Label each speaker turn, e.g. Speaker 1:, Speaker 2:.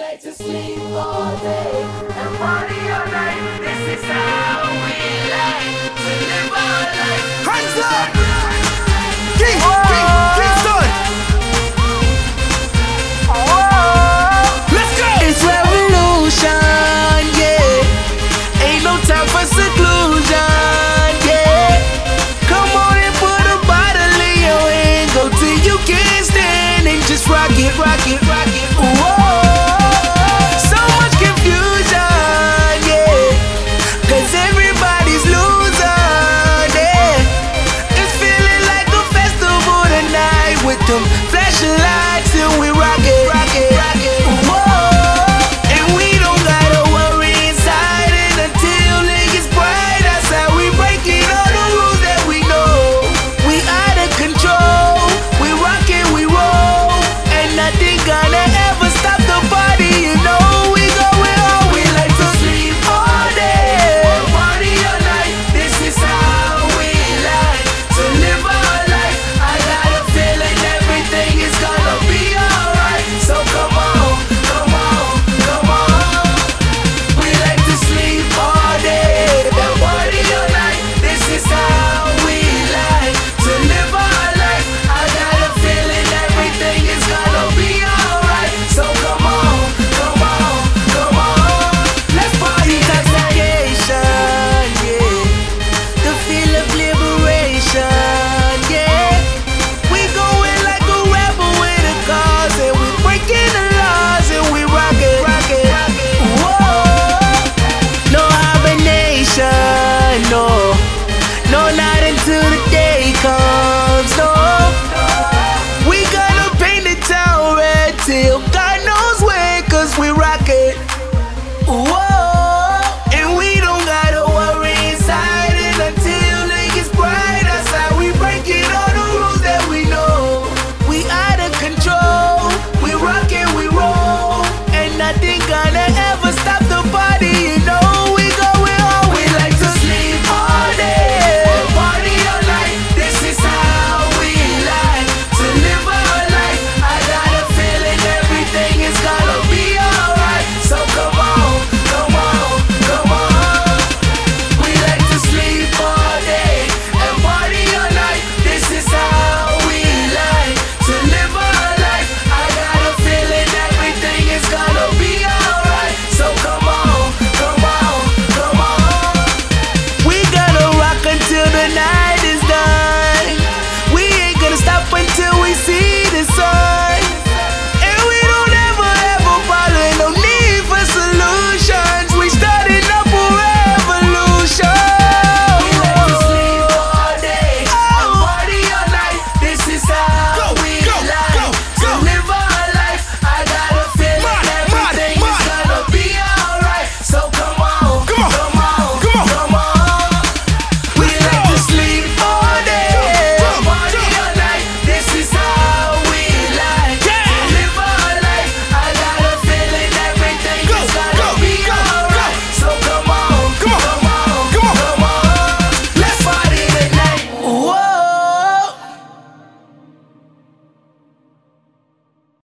Speaker 1: like to sleep all day and party all night. This is how we like to live our life.
Speaker 2: Hands up! Kingston! Let's go!
Speaker 3: It's revolution, yeah. Ain't no time for seclusion, yeah. Come on and put a bottle in your hand. Go till you can't stand and just rock it, rock it, rock it. So much confusion, yeah. Cause everybody's losing, yeah. It's feeling like a festival tonight with them flashing lights and we rock it, rock it, rock it. And we don't gotta worry inside it until it gets bright outside. We breaking all the rules that we know. We out of control. We rock it, we roll, and nothing gonna ever stop the party. You know we going on. We like to sleep all day,
Speaker 1: Party all night. This is how we like to live our life. I got a feeling everything is gonna be alright. So come on, come on, come on. We like to sleep all day and party all night. This is how we like to live our life. I got a feeling everything is gonna be alright. So come on, come on, come on. Let's party tonight.
Speaker 3: Intoxication, yeah. The feel of liberation, yeah. We going like a rebel with a cause, and we breaking the laws, and we rock it, rock it, rock it. Whoa, no hibernation, no, no, not until the day comes, no. We gonna paint the town red till God knows when, cause we rock it. Whoa, and we don't gotta worry inside it until it gets bright outside. We breaking all the rules that we know. We out of control. We rock and we roll, and nothing gonna